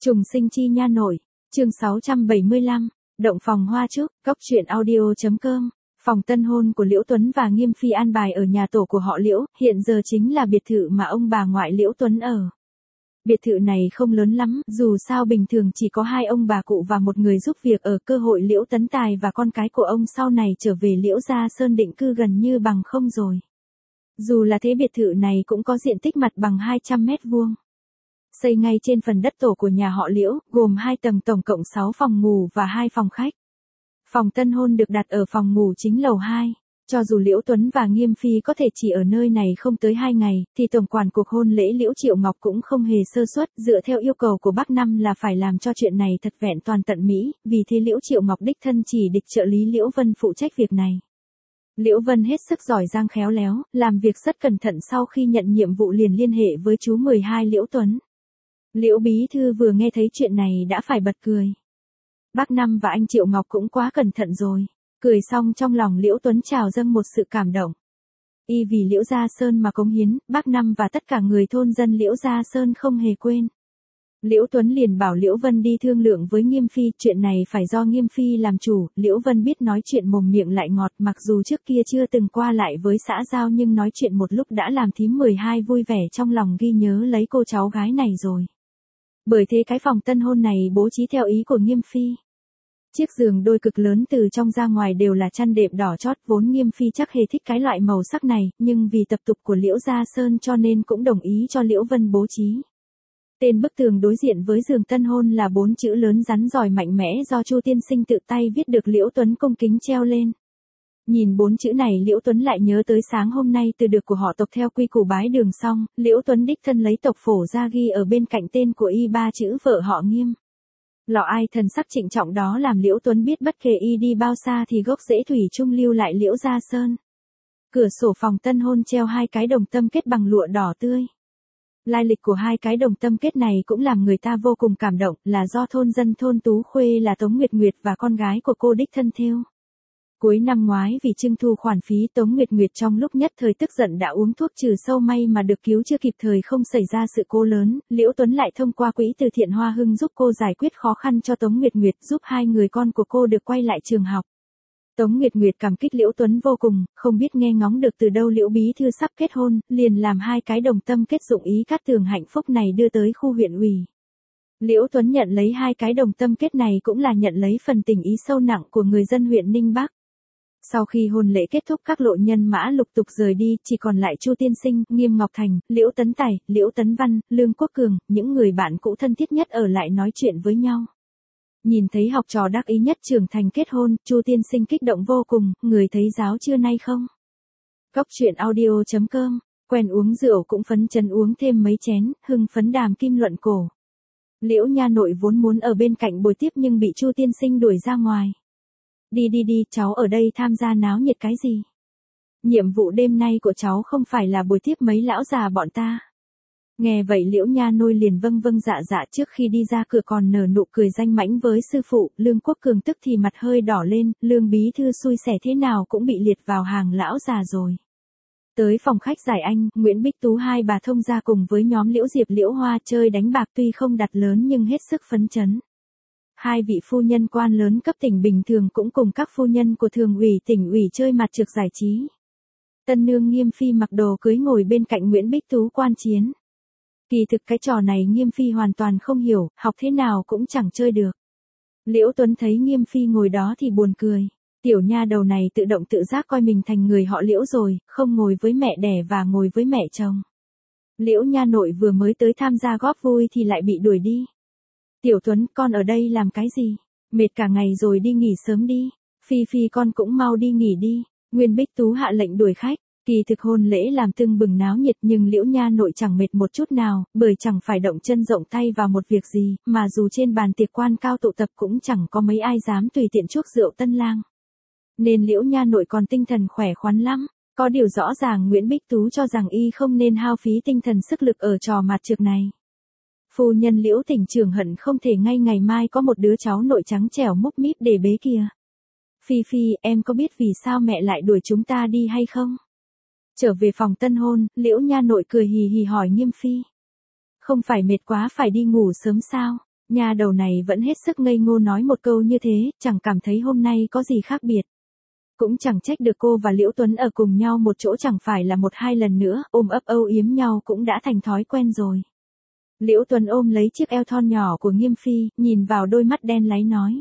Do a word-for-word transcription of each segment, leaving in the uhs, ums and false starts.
Trùng sinh chi nha nội, chương sáu trăm bảy mươi lăm, động phòng hoa trúc, góc truyện audio.com. Phòng tân hôn của Liễu Tuấn và Nghiêm Phi an bài ở nhà tổ của họ Liễu, hiện giờ chính là biệt thự mà ông bà ngoại Liễu Tuấn ở. Biệt thự này không lớn lắm, dù sao bình thường chỉ có hai ông bà cụ và một người giúp việc ở, cơ hội Liễu Tấn Tài và con cái của ông sau này trở về Liễu Gia Sơn định cư gần như bằng không rồi. Dù là thế biệt thự này cũng có diện tích mặt bằng hai trăm mét vuông. Xây ngay trên phần đất tổ của nhà họ Liễu, gồm hai tầng tổng cộng sáu phòng ngủ và hai phòng khách. Phòng tân hôn được đặt ở phòng ngủ chính lầu hai. Cho dù Liễu Tuấn và Nghiêm Phi có thể chỉ ở nơi này không tới hai ngày, thì tổng quản cuộc hôn lễ Liễu Triệu Ngọc cũng không hề sơ suất, dựa theo yêu cầu của bác Năm là phải làm cho chuyện này thật vẹn toàn tận mỹ, vì thế Liễu Triệu Ngọc đích thân chỉ địch trợ lý Liễu Vân phụ trách việc này. Liễu Vân hết sức giỏi giang khéo léo, làm việc rất cẩn thận, sau khi nhận nhiệm vụ liền liên hệ với chú mười hai Liễu Tuấn. Liễu bí thư vừa nghe thấy chuyện này đã phải bật cười. Bác Năm và anh Triệu Ngọc cũng quá cẩn thận rồi. Cười xong trong lòng Liễu Tuấn trào dâng một sự cảm động. Y vì Liễu Gia Sơn mà cống hiến, bác Năm và tất cả người thôn dân Liễu Gia Sơn không hề quên. Liễu Tuấn liền bảo Liễu Vân đi thương lượng với Nghiêm Phi, chuyện này phải do Nghiêm Phi làm chủ. Liễu Vân biết nói chuyện mồm miệng lại ngọt, mặc dù trước kia chưa từng qua lại với xã giao nhưng nói chuyện một lúc đã làm thím mười hai vui vẻ trong lòng, ghi nhớ lấy cô cháu gái này rồi. Bởi thế cái phòng tân hôn này bố trí theo ý của Nghiêm Phi. Chiếc giường đôi cực lớn từ trong ra ngoài đều là chăn đệm đỏ chót, vốn Nghiêm Phi chắc hề thích cái loại màu sắc này, nhưng vì tập tục của Liễu Gia Sơn cho nên cũng đồng ý cho Liễu Vân bố trí. Tên bức tường đối diện với giường tân hôn là bốn chữ lớn rắn rỏi mạnh mẽ do Chu tiên sinh tự tay viết được Liễu Tuấn cung kính treo lên. Nhìn bốn chữ này Liễu Tuấn lại nhớ tới sáng hôm nay từ được của họ tộc theo quy củ bái đường xong, Liễu Tuấn đích thân lấy tộc phổ ra ghi ở bên cạnh tên của y ba chữ vợ họ Nghiêm. Lọ ai thần sắc trịnh trọng đó làm Liễu Tuấn biết bất kể y đi bao xa thì gốc rễ thủy chung lưu lại Liễu Gia Sơn. Cửa sổ phòng tân hôn treo hai cái đồng tâm kết bằng lụa đỏ tươi. Lai lịch của hai cái đồng tâm kết này cũng làm người ta vô cùng cảm động, là do thôn dân thôn Tú Khuê là Tống Nguyệt Nguyệt và con gái của cô đích thân thêu. Cuối năm ngoái vì trưng thu khoản phí, Tống Nguyệt Nguyệt trong lúc nhất thời tức giận đã uống thuốc trừ sâu, may mà được cứu chưa kịp thời không xảy ra sự cố lớn. Liễu Tuấn lại thông qua quỹ từ thiện Hoa Hưng giúp cô giải quyết khó khăn cho Tống Nguyệt Nguyệt, giúp hai người con của cô được quay lại trường học. Tống Nguyệt Nguyệt cảm kích Liễu Tuấn vô cùng, không biết nghe ngóng được từ đâu Liễu bí thư sắp kết hôn, liền làm hai cái đồng tâm kết dụng ý cát tường hạnh phúc này đưa tới khu huyện ủy. Liễu Tuấn nhận lấy hai cái đồng tâm kết này cũng là nhận lấy phần tình ý sâu nặng của người dân huyện Ninh Bắc. Sau khi hôn lễ kết thúc, các lộ nhân mã lục tục rời đi, chỉ còn lại Chu tiên sinh, Nghiêm Ngọc Thành, Liễu Tấn Tài, Liễu Tấn Văn, Lương Quốc Cường, những người bạn cũ thân thiết nhất ở lại nói chuyện với nhau. Nhìn thấy học trò đắc ý nhất trưởng thành kết hôn, Chu tiên sinh kích động vô cùng, người thấy giáo chưa nay không? Góc truyện audio.com, quen uống rượu cũng phấn chấn uống thêm mấy chén, hưng phấn đàm kim luận cổ. Liễu nha nội vốn muốn ở bên cạnh bồi tiếp nhưng bị Chu tiên sinh đuổi ra ngoài. Đi đi đi, cháu ở đây tham gia náo nhiệt cái gì? Nhiệm vụ đêm nay của cháu không phải là bồi tiếp mấy lão già bọn ta. Nghe vậy Liễu nha nôi liền vâng vâng dạ dạ, trước khi đi ra cửa còn nở nụ cười danh mãnh với sư phụ. Lương Quốc Cường tức thì mặt hơi đỏ lên, Lương bí thư xui xẻ thế nào cũng bị liệt vào hàng lão già rồi. Tới phòng khách giải anh, Nguyễn Bích Tú hai bà thông ra cùng với nhóm Liễu Diệp Liễu Hoa chơi đánh bạc, tuy không đặt lớn nhưng hết sức phấn chấn. Hai vị phu nhân quan lớn cấp tỉnh bình thường cũng cùng các phu nhân của thường ủy tỉnh ủy chơi mặt trược giải trí. Tân nương Nghiêm Phi mặc đồ cưới ngồi bên cạnh Nguyễn Bích Tú quan chiến. Kỳ thực cái trò này Nghiêm Phi hoàn toàn không hiểu, học thế nào cũng chẳng chơi được. Liễu Tuấn thấy Nghiêm Phi ngồi đó thì buồn cười. Tiểu nha đầu này tự động tự giác coi mình thành người họ Liễu rồi, không ngồi với mẹ đẻ và ngồi với mẹ chồng. Liễu nha nội vừa mới tới tham gia góp vui thì lại bị đuổi đi. Tiểu Tuấn, con ở đây làm cái gì? Mệt cả ngày rồi, đi nghỉ sớm đi. Phi Phi con cũng mau đi nghỉ đi. Nguyên Bích Tú hạ lệnh đuổi khách. Kỳ thực hôn lễ làm tưng bừng náo nhiệt nhưng Liễu nha nội chẳng mệt một chút nào, bởi chẳng phải động chân rộng tay vào một việc gì, mà dù trên bàn tiệc quan cao tụ tập cũng chẳng có mấy ai dám tùy tiện chuốc rượu tân lang. Nên Liễu nha nội còn tinh thần khỏe khoắn lắm. Có điều rõ ràng Nguyễn Bích Tú cho rằng y không nên hao phí tinh thần sức lực ở trò mặt trược này. Phu nhân Liễu tỉnh trưởng hận không thể ngay ngày mai có một đứa cháu nội trắng trẻo múp míp để bế kìa. Phi Phi, em có biết vì sao mẹ lại đuổi chúng ta đi hay không? Trở về phòng tân hôn, Liễu nha nội cười hì hì hỏi Nghiêm Phi. Không phải mệt quá phải đi ngủ sớm sao? Nhà đầu này vẫn hết sức ngây ngô nói một câu như thế, chẳng cảm thấy hôm nay có gì khác biệt. Cũng chẳng trách được cô và Liễu Tuấn ở cùng nhau một chỗ chẳng phải là một hai lần nữa, ôm ấp âu yếm nhau cũng đã thành thói quen rồi. Liễu Tuấn ôm lấy chiếc eo thon nhỏ của Nghiêm Phi, nhìn vào đôi mắt đen láy nói.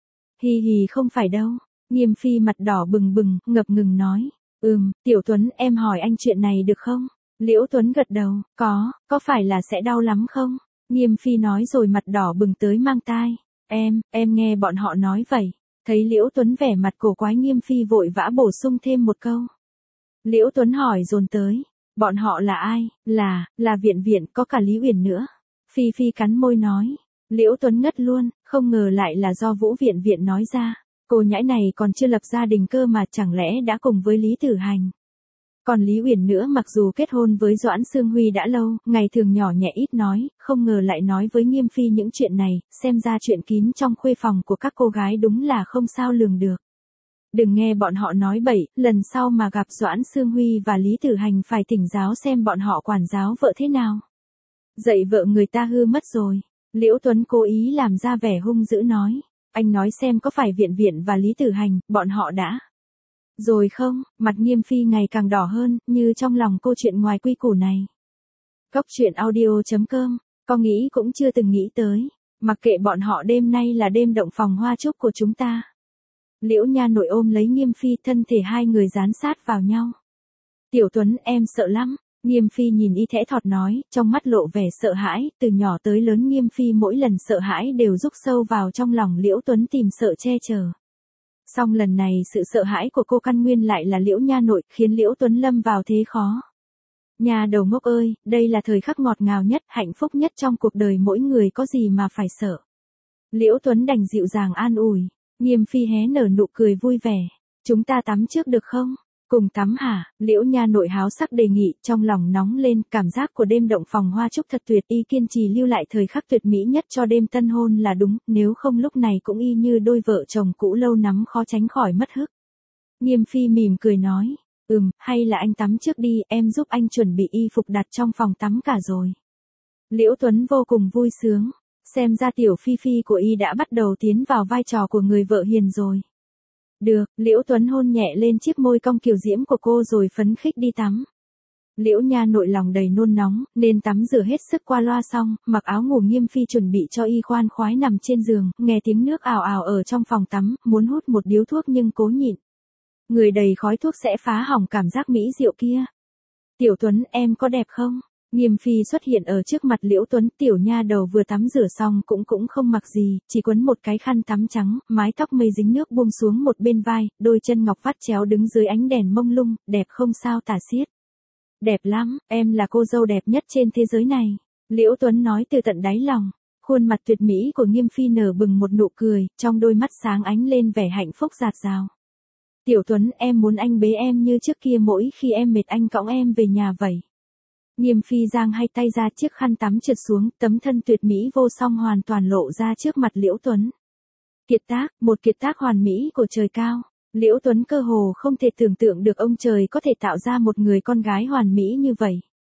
Hi hi không phải đâu. Nghiêm Phi mặt đỏ bừng bừng, ngập ngừng nói. Ừm, Tiểu Tuấn em hỏi anh chuyện này được không? Liễu Tuấn gật đầu, có, có phải là sẽ đau lắm không? Nghiêm Phi nói rồi mặt đỏ bừng tới mang tai. Em, em nghe bọn họ nói vậy. Thấy Liễu Tuấn vẻ mặt cổ quái Nghiêm Phi vội vã bổ sung thêm một câu. Liễu Tuấn hỏi dồn tới. Bọn họ là ai? Là, là Viện Viện, có cả Lý Uyển nữa. Phi Phi cắn môi nói. Liễu Tuấn ngất luôn, không ngờ lại là do Vũ Viện Viện nói ra. Cô nhãi này còn chưa lập gia đình cơ mà chẳng lẽ đã cùng với Lý Tử Hành. Còn Lý Uyển nữa mặc dù kết hôn với Doãn Sương Huy đã lâu, ngày thường nhỏ nhẹ ít nói, không ngờ lại nói với Nghiêm Phi những chuyện này, xem ra chuyện kín trong khuê phòng của các cô gái đúng là không sao lường được. Đừng nghe bọn họ nói bậy, lần sau mà gặp Doãn Sương Huy và Lý Tử Hành phải tỉnh giáo xem bọn họ quản giáo vợ thế nào. Dạy vợ người ta hư mất rồi. Liễu Tuấn cố ý làm ra vẻ hung dữ nói. Anh nói xem có phải Viện Viện và Lý Tử Hành, bọn họ đã. Rồi không, mặt Nghiêm Phi ngày càng đỏ hơn, như trong lòng câu chuyện ngoài quy củ này. Cốc truyện audio chấm com, có nghĩ cũng chưa từng nghĩ tới. Mặc kệ bọn họ đêm nay là đêm động phòng hoa trúc của chúng ta. Liễu Nha Nội ôm lấy Nghiêm Phi, thân thể hai người dán sát vào nhau. Tiểu Tuấn em sợ lắm. Nghiêm Phi nhìn y thẽ thọt nói, trong mắt lộ vẻ sợ hãi, từ nhỏ tới lớn Nghiêm Phi mỗi lần sợ hãi đều rúc sâu vào trong lòng Liễu Tuấn tìm sợ che chở. Song lần này sự sợ hãi của cô căn nguyên lại là Liễu Nha Nội, khiến Liễu Tuấn lâm vào thế khó. Nhà đầu ngốc ơi, đây là thời khắc ngọt ngào nhất, hạnh phúc nhất trong cuộc đời mỗi người, có gì mà phải sợ. Liễu Tuấn đành dịu dàng an ủi. Nghiêm Phi hé nở nụ cười vui vẻ. Chúng ta tắm trước được không? Cùng tắm hả? Liễu Nha Nội háo sắc đề nghị, trong lòng nóng lên, cảm giác của đêm động phòng hoa trúc thật tuyệt, y kiên trì lưu lại thời khắc tuyệt mỹ nhất cho đêm tân hôn là đúng, nếu không lúc này cũng y như đôi vợ chồng cũ lâu nắm khó tránh khỏi mất hức. Nghiêm Phi mỉm cười nói, ừm, hay là anh tắm trước đi, em giúp anh chuẩn bị y phục đặt trong phòng tắm cả rồi. Liễu Tuấn vô cùng vui sướng, xem ra tiểu Phi Phi của y đã bắt đầu tiến vào vai trò của người vợ hiền rồi. Được, Liễu Tuấn hôn nhẹ lên chiếc môi cong kiều diễm của cô rồi phấn khích đi tắm. Liễu Nha Nội lòng đầy nôn nóng, nên tắm rửa hết sức qua loa xong, mặc áo ngủ Nghiêm Phi chuẩn bị cho y khoan khoái nằm trên giường, nghe tiếng nước ào ào ở trong phòng tắm, muốn hút một điếu thuốc nhưng cố nhịn. Người đầy khói thuốc sẽ phá hỏng cảm giác mỹ diệu kia. Tiểu Tuấn em có đẹp không? Nghiêm Phi xuất hiện ở trước mặt Liễu Tuấn, tiểu nha đầu vừa tắm rửa xong cũng cũng không mặc gì, chỉ quấn một cái khăn tắm trắng, mái tóc mây dính nước buông xuống một bên vai, đôi chân ngọc vắt chéo đứng dưới ánh đèn mông lung, đẹp không sao tả xiết. Đẹp lắm, em là cô dâu đẹp nhất trên thế giới này. Liễu Tuấn nói từ tận đáy lòng. Khuôn mặt tuyệt mỹ của Nghiêm Phi nở bừng một nụ cười, trong đôi mắt sáng ánh lên vẻ hạnh phúc dạt dào. Tiểu Tuấn em muốn anh bế em như trước kia mỗi khi em mệt anh cõng em về nhà vậy. Nghiêm Phi giang hai tay ra, chiếc khăn tắm trượt xuống, tấm thân tuyệt mỹ vô song hoàn toàn lộ ra trước mặt Liễu Tuấn. Kiệt tác, một kiệt tác hoàn mỹ của trời cao. Liễu Tuấn cơ hồ không thể tưởng tượng được ông trời có thể tạo ra một người con gái hoàn mỹ như vậy.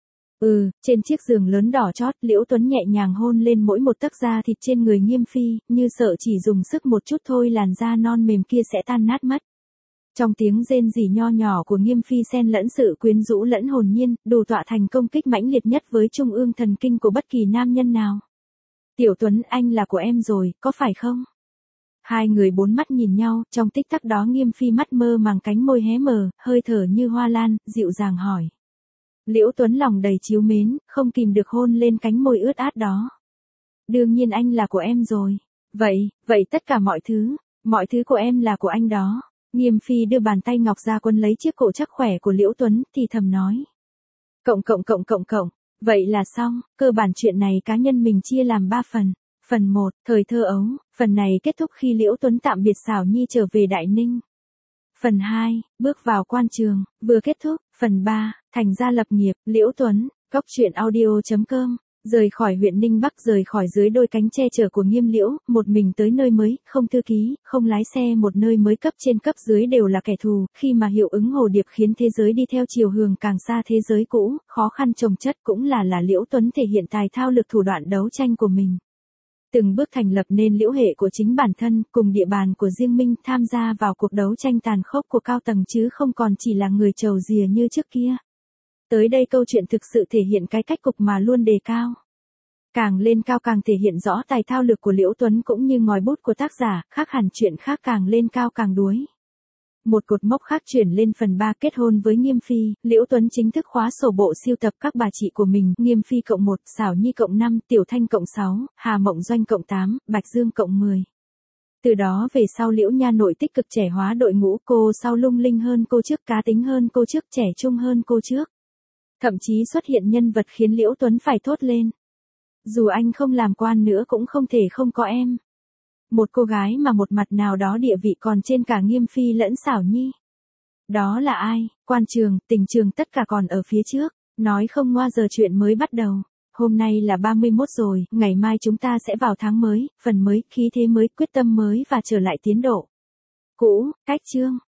Ừ, trên chiếc giường lớn đỏ chót, Liễu Tuấn nhẹ nhàng hôn lên mỗi một tấc da thịt trên người Nghiêm Phi, như sợ chỉ dùng sức một chút thôi làn da non mềm kia sẽ tan nát mất. Trong tiếng rên rỉ nho nhỏ của Nghiêm Phi xen lẫn sự quyến rũ lẫn hồn nhiên, đủ tọa thành công kích mãnh liệt nhất với trung ương thần kinh của bất kỳ nam nhân nào. Tiểu Tuấn anh là của em rồi, có phải không? Hai người bốn mắt nhìn nhau, trong tích tắc đó Nghiêm Phi mắt mơ màng, cánh môi hé mở, hơi thở như hoa lan, dịu dàng hỏi. Liễu Tuấn lòng đầy trìu mến, không kìm được hôn lên cánh môi ướt át đó. Đương nhiên anh là của em rồi. Vậy, vậy tất cả mọi thứ, mọi thứ của em là của anh đó. Nghiêm Phi đưa bàn tay ngọc ra quấn lấy chiếc cổ chắc khỏe của Liễu Tuấn, thì thầm nói. Cộng cộng cộng cộng cộng, vậy là xong, cơ bản chuyện này cá nhân mình chia làm ba phần. Phần một, thời thơ ấu, phần này kết thúc khi Liễu Tuấn tạm biệt Xảo Nhi trở về Đại Ninh. Phần hai, bước vào quan trường, vừa kết thúc. Phần ba, thành gia lập nghiệp, Liễu Tuấn, cốc truyện audio chấm com, rời khỏi huyện Ninh Bắc, rời khỏi dưới đôi cánh che chở của Nghiêm Liễu, một mình tới nơi mới, không thư ký, không lái xe, một nơi mới, cấp trên cấp dưới đều là kẻ thù, khi mà hiệu ứng hồ điệp khiến thế giới đi theo chiều hướng càng xa thế giới cũ, khó khăn chồng chất cũng là là Liễu Tuấn thể hiện tài thao lược thủ đoạn đấu tranh của mình. Từng bước thành lập nên liễu hệ của chính bản thân, cùng địa bàn của riêng mình, tham gia vào cuộc đấu tranh tàn khốc của cao tầng chứ không còn chỉ là người trầu rìa như trước kia. Tới đây câu chuyện thực sự thể hiện cái cách cục mà luôn đề cao. Càng lên cao càng thể hiện rõ tài thao lược của Liễu Tuấn cũng như ngòi bút của tác giả, khác hẳn chuyện khác càng lên cao càng đuối. Một cột mốc khác chuyển lên phần ba kết hôn với Nghiêm Phi, Liễu Tuấn chính thức khóa sổ bộ sưu tập các bà chị của mình, Nghiêm Phi cộng một, Xảo Nhi cộng năm, Tiểu Thanh cộng sáu, Hà Mộng Doanh cộng tám, Bạch Dương cộng mười. Từ đó về sau Liễu Nha Nội tích cực trẻ hóa đội ngũ, cô sau lung linh hơn cô trước, cá tính hơn cô trước, trẻ trung hơn cô trước. Thậm chí xuất hiện nhân vật khiến Liễu Tuấn phải thốt lên. Dù anh không làm quan nữa cũng không thể không có em. Một cô gái mà một mặt nào đó địa vị còn trên cả Nghiêm Phi lẫn Xảo Nhi. Đó là ai? Quan trường, tình trường tất cả còn ở phía trước. Nói không ngoa giờ chuyện mới bắt đầu. Hôm nay là ba mươi mốt rồi, ngày mai chúng ta sẽ vào tháng mới, phần mới, khí thế mới, quyết tâm mới và trở lại tiến độ cũ. Cách chương.